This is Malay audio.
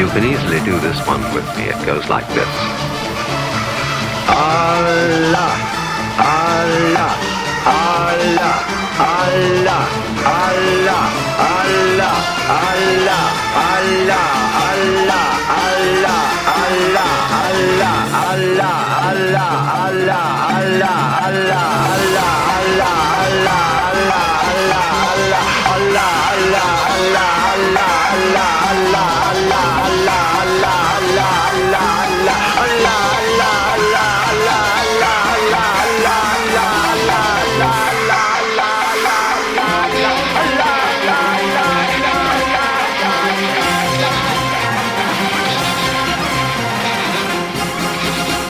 You can easily do this one with me. It goes like this. Allah, Allah, Allah, Allah, Allah, Allah, Allah, Allah.